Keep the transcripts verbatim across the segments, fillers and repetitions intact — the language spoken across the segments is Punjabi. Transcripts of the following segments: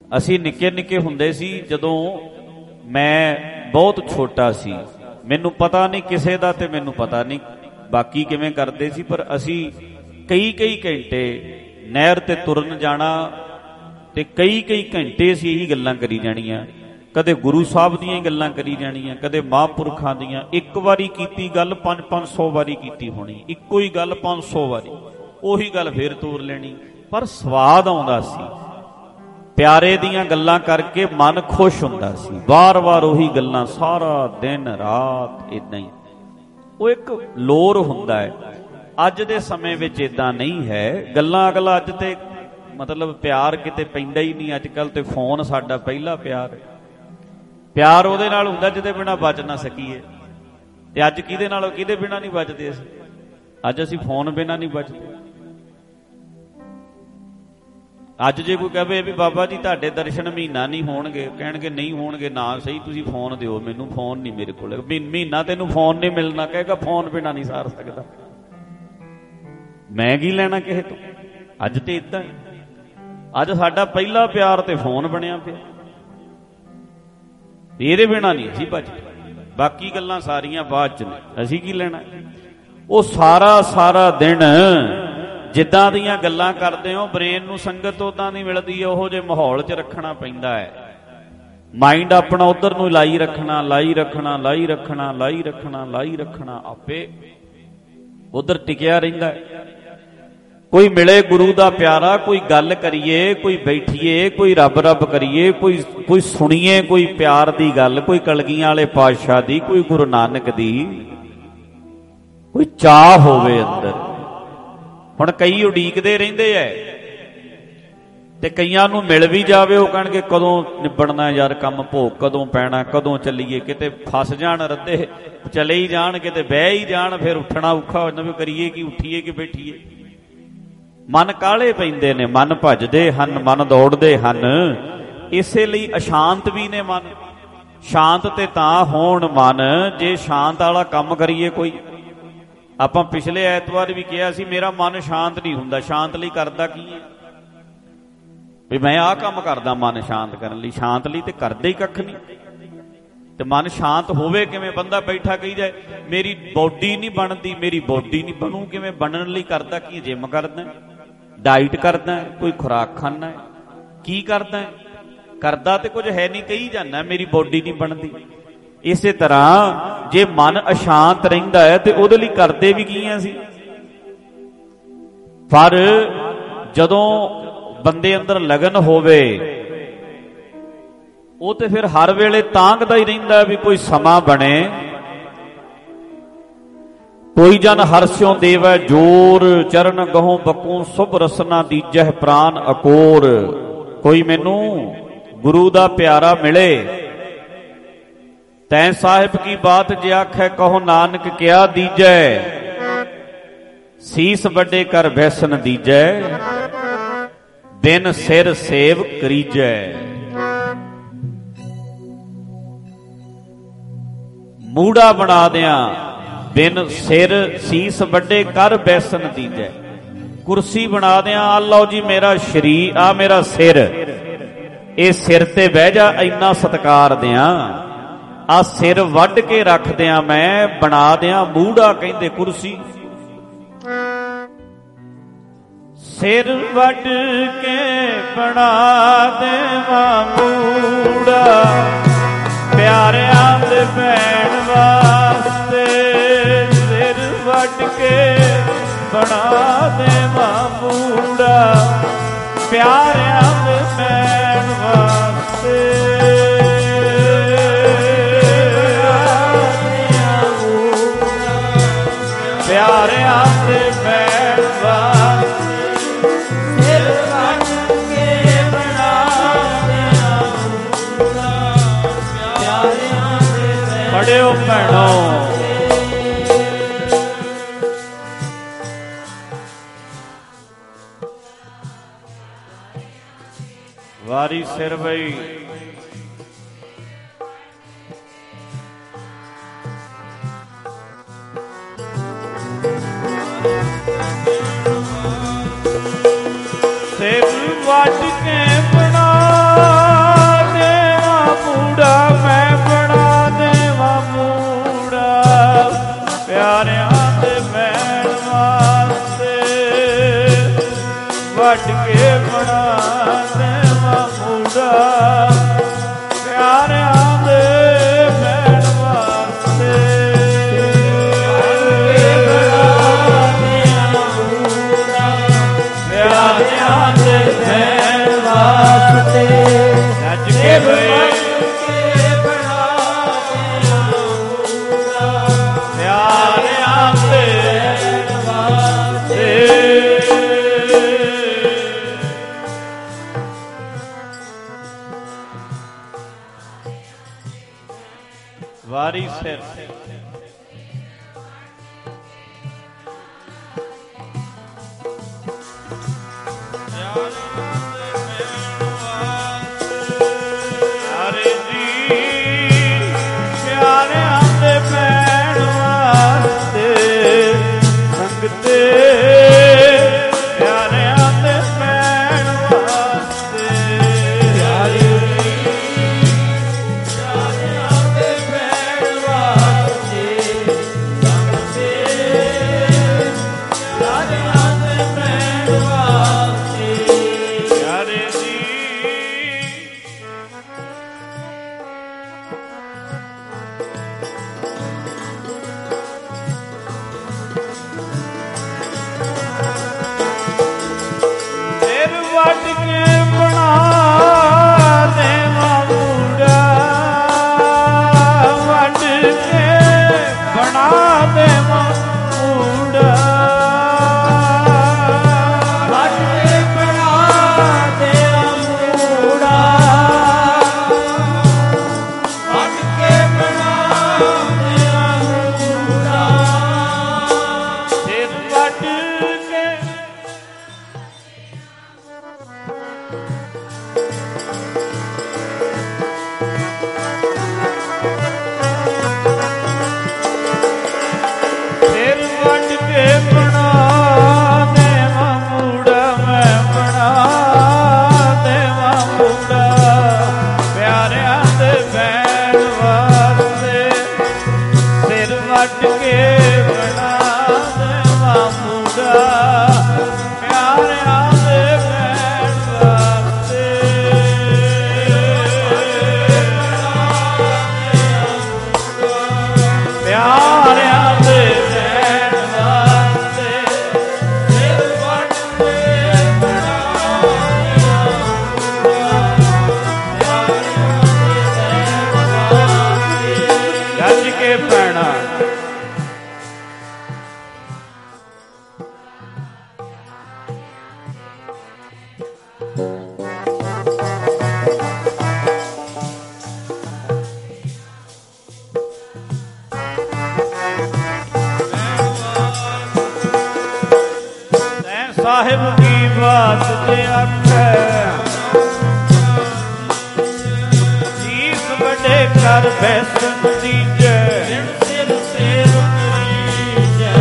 ਅਸੀਂ ਨਿੱਕੇ ਨਿੱਕੇ ਹੁੰਦੇ ਸੀ, ਜਦੋਂ ਮੈਂ ਬਹੁਤ ਛੋਟਾ ਸੀ, ਮੈਨੂੰ ਪਤਾ ਨਹੀਂ ਕਿਸੇ ਦਾ ਤੇ ਮੈਨੂੰ ਪਤਾ ਨਹੀਂ ਬਾਕੀ ਕਿਵੇਂ ਕਰਦੇ ਸੀ, ਪਰ ਅਸੀਂ ਕਈ ਕਈ ਘੰਟੇ ਨਹਿਰ ਤੇ ਤੁਰਨ ਜਾਣਾ ਤੇ ਕਈ ਕਈ ਘੰਟੇ ਅਸੀਂ ਇਹੀ ਗੱਲਾਂ ਕਰੀ ਜਾਣੀਆਂ। ਕਦੇ ਗੁਰੂ ਸਾਹਿਬ ਦੀਆਂ ਹੀ ਗੱਲਾਂ ਕਰੀ ਜਾਣੀਆਂ, ਕਦੇ ਮਹਾਂਪੁਰਖਾਂ ਦੀਆਂ। ਇੱਕ ਵਾਰੀ ਕੀਤੀ ਗੱਲ ਪੰਜ ਪੰਜ ਸੌ ਵਾਰੀ ਕੀਤੀ ਹੋਣੀ, ਇੱਕੋ ਹੀ ਗੱਲ ਪੰਜ ਸੌ ਵਾਰੀ, ਉਹੀ ਗੱਲ ਫੇਰ ਤੋਰ ਲੈਣੀ, ਪਰ ਸਵਾਦ ਆਉਂਦਾ ਸੀ। ਪਿਆਰੇ ਦੀਆਂ ਗੱਲਾਂ ਕਰਕੇ ਮਨ ਖੁਸ਼ ਹੁੰਦਾ ਸੀ, ਵਾਰ ਵਾਰ ਉਹੀ ਗੱਲਾਂ ਸਾਰਾ ਦਿਨ ਰਾਤ ਏਦਾਂ ਹੀ। ਉਹ ਇੱਕ ਲੋਰ ਹੁੰਦਾ ਹੈ। ਅੱਜ ਦੇ ਸਮੇਂ ਵਿੱਚ ਏਦਾਂ ਨਹੀਂ ਹੈ। ਗੱਲਾਂ ਅਗਲਾ ਅੱਜ ਤੇ ਮਤਲਬ ਪਿਆਰ ਕਿਤੇ ਪੈਂਦਾ ਹੀ ਨਹੀਂ। ਅੱਜ ਕੱਲ੍ਹ ਤੇ ਫੋਨ ਸਾਡਾ ਪਹਿਲਾ ਪਿਆਰ ਹੈ। ਪਿਆਰ ਉਹਦੇ ਨਾਲ ਹੁੰਦਾ ਜਿਹਦੇ ਬਿਨਾਂ ਬਚ ਨਾ ਸਕੀਏ, ਤੇ ਅੱਜ ਕਿਹਦੇ ਨਾਲ ਕਿਹਦੇ ਬਿਨਾਂ ਨਹੀਂ ਬਚਦੇ ਅਸੀਂ। ਅੱਜ ਅਸੀਂ ਫੋਨ ਬਿਨਾਂ ਨਹੀਂ ਬਚਦੇ। ਅੱਜ ਜੇ ਕੋਈ ਕਹੇ ਵੀ ਬਾਬਾ ਜੀ ਤੁਹਾਡੇ ਦਰਸ਼ਨ ਮਹੀਨਾ ਨਹੀਂ ਹੋਣਗੇ, ਕਹਿਣਗੇ ਨਹੀਂ ਹੋਣਗੇ ਨਾ ਸਹੀ, ਤੁਸੀਂ ਫੋਨ ਦਿਓ ਮੈਨੂੰ, ਫੋਨ ਨਹੀਂ ਮੇਰੇ ਕੋਲ, ਮਹੀਨਾ ਤੈਨੂੰ ਫੋਨ ਨਹੀਂ ਮਿਲਣਾ। ਕਹੇਗਾ ਫੋਨ ਬਿਨਾਂ ਨਹੀਂ ਸਾਰ ਸਕਦਾ, ਮੈਂ ਕੀ ਲੈਣਾ ਕਿਸੇ ਤੋਂ। ਅੱਜ ਤੇ ਏਦਾਂ ਹੀ, ਅੱਜ ਸਾਡਾ ਪਹਿਲਾ ਪਿਆਰ ਤੇ ਫੋਨ ਬਣਿਆ ਪਿਆ, ਇਹਦੇ ਬਿਨਾਂ ਨਹੀਂ ਅਸੀਂ ਬਚਦੇ। ਬਾਕੀ ਗੱਲਾਂ ਸਾਰੀਆਂ ਬਾਅਦ ਚ ਨੇ, ਅਸੀਂ ਕੀ ਲੈਣਾ। ਉਹ ਸਾਰਾ ਸਾਰਾ ਦਿਨ ਜਿੱਦਾਂ ਦੀਆਂ ਗੱਲਾਂ ਕਰਦੇ ਹੋ, ਬ੍ਰੇਨ ਨੂੰ ਸੰਗਤ ਉਦਾਂ ਦੀ ਮਿਲਦੀ ਹੈ, ਉਹੋ ਜਿਹੇ ਮਾਹੌਲ 'ਚ ਰੱਖਣਾ ਪੈਂਦਾ ਹੈ। ਮਾਈਂਡ ਆਪਣਾ ਉਧਰ ਨੂੰ ਲਾਈ ਰੱਖਣਾ ਲਾਈ ਰੱਖਣਾ ਲਾਈ ਰੱਖਣਾ ਲਾਈ ਰੱਖਣਾ ਲਾਈ ਰੱਖਣਾ ਆਪੇ ਉਧਰ ਟਿਕਿਆ ਰਹਿੰਦਾ ਹੈ। ਕੋਈ ਮਿਲੇ ਗੁਰੂ ਦਾ ਪਿਆਰਾ, ਕੋਈ ਗੱਲ ਕਰੀਏ, ਕੋਈ ਬੈਠੀਏ, ਕੋਈ ਰੱਬ ਰੱਬ ਕਰੀਏ, ਕੋਈ ਕੋਈ ਸੁਣੀਏ ਕੋਈ ਪਿਆਰ ਦੀ ਗੱਲ, ਕੋਈ ਕਲਗੀਆਂ ਵਾਲੇ ਪਾਤਸ਼ਾਹ ਦੀ, ਕੋਈ ਗੁਰੂ ਨਾਨਕ ਦੀ, ਕੋਈ ਚਾਹ ਹੋਵੇ ਅੰਦਰ। ਹੁਣ ਕਈ ਉਡੀਕਦੇ ਰਹਿੰਦੇ ਐ ਤੇ ਕਈਆਂ ਨੂੰ ਮਿਲ ਵੀ ਜਾਵੇ, ਉਹ ਕਹਿਣਗੇ ਕਦੋਂ ਨਿਬੜਨਾ ਯਾਰ ਕੰਮ, ਭੋਗ ਕਦੋਂ ਪੈਣਾ, ਕਦੋਂ ਚੱਲੀਏ। ਕਿਤੇ ਫਸ ਜਾਣ ਰੱਦੇ, ਚਲੇ ਹੀ ਜਾਣ, ਕਿਤੇ ਬਹਿ ਹੀ ਜਾਣ, ਫਿਰ ਉੱਠਣਾ ਔਖਾ ਹੋ ਜਾਂਦਾ ਵੀ ਕਰੀਏ ਕੀ, ਉੱਠੀਏ ਕਿ ਬੈਠੀਏ। ਮਨ ਕਾਹਲੇ ਪੈਂਦੇ ਨੇ, ਮਨ ਭੱਜਦੇ ਹਨ, ਮਨ ਦੌੜਦੇ ਹਨ। ਇਸੇ ਲਈ ਅਸ਼ਾਂਤ ਵੀ ਨੇ ਮਨ। ਸ਼ਾਂਤ ਤੇ ਤਾਂ ਹੋਣ ਮਨ ਜੇ ਸ਼ਾਂਤ ਵਾਲਾ ਕੰਮ ਕਰੀਏ ਕੋਈ। ਆਪਾਂ ਪਿਛਲੇ ਐਤਵਾਰ ਵੀ ਕਿਹਾ ਸੀ, ਮੇਰਾ ਮਨ ਸ਼ਾਂਤ ਨਹੀਂ ਹੁੰਦਾ। ਸ਼ਾਂਤ ਲਈ ਕਰਦਾ ਕੀ ਹੈ ਵੀ ਮੈਂ ਆਹ ਕੰਮ ਕਰਦਾ ਮਨ ਸ਼ਾਂਤ ਕਰਨ ਲਈ। ਸ਼ਾਂਤ ਲਈ ਤੇ ਕਰਦੇ ਹੀ ਕੱਖ ਨਹੀਂ। ਤੇ ਮਨ ਸ਼ਾਂਤ ਹੋਵੇ ਕਿਵੇਂ? ਬੰਦਾ ਬੈਠਾ ਕਹੀ ਜਾਏ ਮੇਰੀ ਬੋਡੀ ਨਹੀਂ ਬਣਦੀ, ਮੇਰੀ ਬੋਡੀ ਨਹੀਂ ਬਣੂ ਕਿਵੇਂ? ਬਣਨ ਲਈ ਕਰਦਾ ਕੀ? ਜਿਮ ਕਰਦਾ, ਡਾਈਟ ਕਰਦਾ, ਕੋਈ ਖੁਰਾਕ ਖਾਣਾ, ਕੀ ਕਰਦਾ? ਕਰਦਾ ਤੇ ਕੁਝ ਹੈ ਨਹੀਂ, ਕਹੀ ਜਾਂਦਾ ਮੇਰੀ ਬੋਡੀ ਨਹੀਂ ਬਣਦੀ। ਇਸੇ ਤਰ੍ਹਾਂ ਜੇ ਮਨ ਅਸ਼ਾਂਤ ਰਹਿੰਦਾ ਹੈ ਤੇ ਉਹਦੇ ਲਈ ਕਰਦੇ ਵੀ ਕੀ ਆ ਸੀ। ਪਰ ਜਦੋਂ ਬੰਦੇ ਅੰਦਰ ਲਗਨ ਹੋਵੇ, ਉਹ ਤੇ ਫਿਰ ਹਰ ਵੇਲੇ ਤਾਂਘਦਾ ਹੀ ਰਹਿੰਦਾ ਵੀ ਕੋਈ ਸਮਾਂ ਬਣੇ। ਕੋਈ ਜਨ ਹਰਸਿਓ ਦੇਵੈ ਜੋਰ, ਚਰਨ ਗਹੋਂ ਬਕੂ ਸੁਭ ਰਸਨਾ ਦੀਜਹਿ ਪ੍ਰਾਨ ਅਕੋਰ। ਕੋਈ ਮੈਨੂੰ ਗੁਰੂ ਦਾ ਪਿਆਰਾ ਮਿਲੇ, ਤੈਂ ਸਾਹਿਬ ਕੀ ਬਾਤ ਜੇ ਆਖੈ ਕਹੋ ਨਾਨਕ ਕਿਆ ਦੀਜੈ। ਸੀਸ ਵੱਡੇ ਕਰ ਬੈਸਨ ਦੀਜੈ, ਬਿਨ ਸਿਰ ਸੇਵ ਕਰੀਜੈ। ਮੂੜਾ ਬਣਾ ਦਿਆਂ, ਬਿਨ ਸਿਰ ਸੀਸ ਵੱਡੇ ਕਰ ਬੈਸਨ ਦੀਜੈ। ਕੁਰਸੀ ਬਣਾ ਦਿਆਂ, ਆ ਲਓ ਜੀ ਮੇਰਾ ਸ਼ਰੀਰ, ਆ ਮੇਰਾ ਸਿਰ, ਇਹ ਸਿਰ ਤੇ ਬਹਿ ਜਾ, ਇੰਨਾ ਸਤਿਕਾਰ ਦਿਆਂ। ਆ ਸਿਰ ਵੱਢ ਕੇ ਰੱਖ ਦਿਆਂ, ਮੈਂ ਬਣਾ ਦਿਆਂ ਮੂੜਾ, ਕਹਿੰਦੇ ਕੁਰਸੀ। ਸਿਰ ਵੱਢ ਕੇ ਬਣਾ ਦੇਵਾਂ ਮੂੜਾ, ਪਿਆਰਿਆਂ ਦੇ ਬੈਣ ਵਾਸਤੇ। ਸਿਰ ਵੱਢ ਕੇ ਬਣਾ ਦੇਵਾਂ ਮੂੜਾ, ਪਿਆਰਿਆਂ ਦੇ ਬੈਣ ਵਾਸਤੇ। ਪਿਆਰਿਆਂ ਦੇ ਬੈਣ ਵਾਸਤੇ, ਸਿਰ ਵੱਢ ਕੇ ਬਣਾ ਦਿਆਂ ਮੂੜਾ, ਪਿਆਰਿਆਂ ਦੇ ਬੈਣ। ਪੜਿਓ ਭੈਣੋ, ਵਾਰੀ ਸਿਰ ਬਈ। ਸਿਰ ਵੱਢ ਕੇ ਬਣਾ ਵਾਰੀ ਸਿਰ ਪਿਆਰੇ ਜੀ ਪਿਆਰਿਆਂ ਦੇ ਪੈਣ ਵਾਸਤੇ ਸੰਗਤੇ ਪਿਆਰਿਆਂ ਦੇ ਪੈਣ ਵਾਸਤੇ ਪਿਆਰੇ ਪਿਆਰਿਆਂ ਦੇ ਪੈਣ ਵਾਸਤੇ ਸੰਗਤੇ ਪਿਆਰਿਆਂ ਦੇ ਪੈਣ ਵਾਸਤੇ ਪਿਆਰੇ ਜੀ ਵੱਢ ਕੇ ਬਣਾ ਦੇਵਾਂ ਮੂੜਾ ਵੱਢ ਕੇ ਬਣਾ ਦੇਵਾਂ ਮੂੜਾ ਵੱਢ ਕੇ ਬਣਾ ਦੇਵਾਂ ਮੂੜਾ ਵੱਢ ਕੇ ਬਣਾ ਦੇਵਾਂ ਮੂੜਾ ਸਿਰ ਵੱਢ ਕੇ ਸਿਰ ਵੱਢ ਕੇ ਬਣਾ ਦੇਵਾਂ ਮੂੜਾ ਮੈਂ ਬਣਾ ਦੇਵਾਂ ਮੂੜਾ ਪਿਆਰਿਆਂ ਦੇ ਪੈਣ ਵਾਸਤੇ ਸਿਰ ਵੱਢ ਕੇ ਬਣਾ ਦੇਵਾਂ ਮੂੜਾ ਪਿਆਰਿਆਂ ਦੇ ਪੈਣ ਵਾਸਤੇ ਪਿਆਰਿਆਂ ਦੇ ਪੈਣ ਵਾਸਤੇ ਸਿਰ ਵੱਢ ਕੇ ਬਣਾ ਦੇਵਾਂ ਪਿਆਰਿਆਂ ਦੇ ਪੈਣ ਵਾਸਤੇ ਗੱਜ ਕੇ ਪੈਣਾ ਤੈਂ ਸਾਹਿਬ ਕੀ ਬਾਤ ਤੇ ਆਖੈ ਸੀਸ ਵੱਡੇ ਕਰ ਬੈਸਨ ਦੀਜੈ ਸਿਰ ਸਿਰ ਕਰੀਜੈ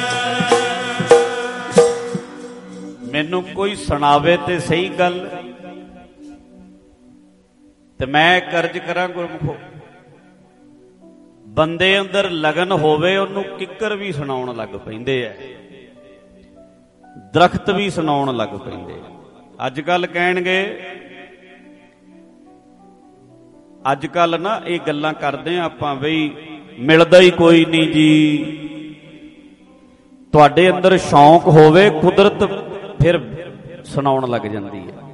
ਮੈਨੂੰ ਕੋਈ ਸੁਣਾਵੇ ਤੇ ਸਹੀ ਗੱਲ ਤੇ ਮੈਂ ਕਰਜ ਕਰਾਂ ਗੁਰਮੁਖੋ ਬੰਦੇ ਅੰਦਰ ਲਗਨ ਹੋਵੇ ਉਹਨੂੰ ਕਿੱਕਰ ਵੀ ਸੁਣਾਉਣ ਲੱਗ ਪੈਂਦੇ ਐ ਦਰਖਤ ਵੀ ਸੁਣਾਉਣ ਲੱਗ ਪੈਂਦੇ ਅੱਜ ਕੱਲ ਕਹਿਣਗੇ ਅੱਜ ਕੱਲ ਨਾ ਇਹ ਗੱਲਾਂ ਕਰਦੇ ਆ ਆਪਾਂ ਬਈ ਮਿਲਦਾ ਹੀ ਕੋਈ ਨਹੀਂ ਜੀ ਤੁਹਾਡੇ ਅੰਦਰ ਸ਼ੌਂਕ ਹੋਵੇ ਕੁਦਰਤ ਫਿਰ ਸੁਣਾਉਣ ਲੱਗ ਜਾਂਦੀ ਹੈ